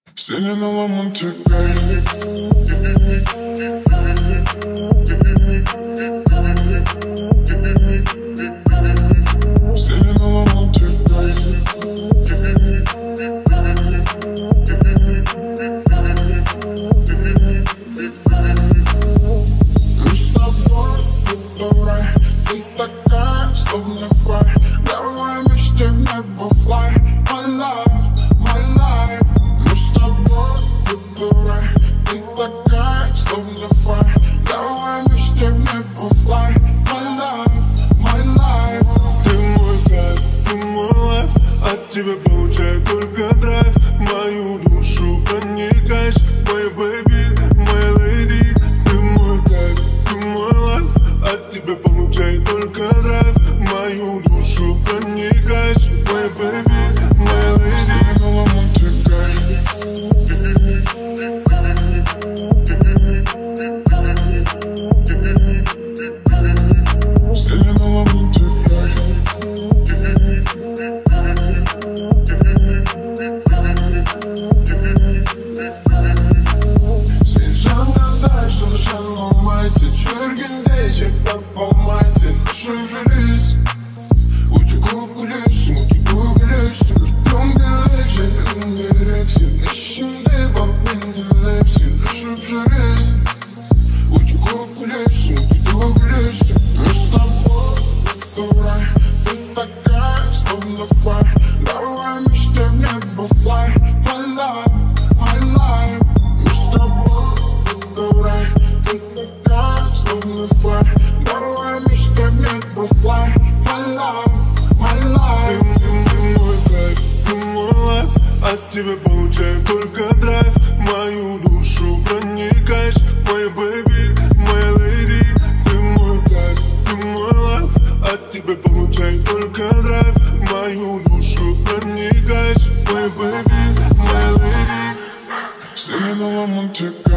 Singing all I want to get. Singing all I want to тебя получаю только драйв, мою душу проникаешь, моя бэйби, моя леди. Ты мой кайф, ты мой лайф, от тебя получаю только драйв, мою душу проникаешь, моя бэйби, моя леди. От тебя получаю только драйв, мою душу проникаешь, моя бэйби, моя леди. Ты мой кайф, ты мой лайф, от тебя получаю только драйв, мою душу проникаешь, моя бэйби, моя леди. Singing all I want to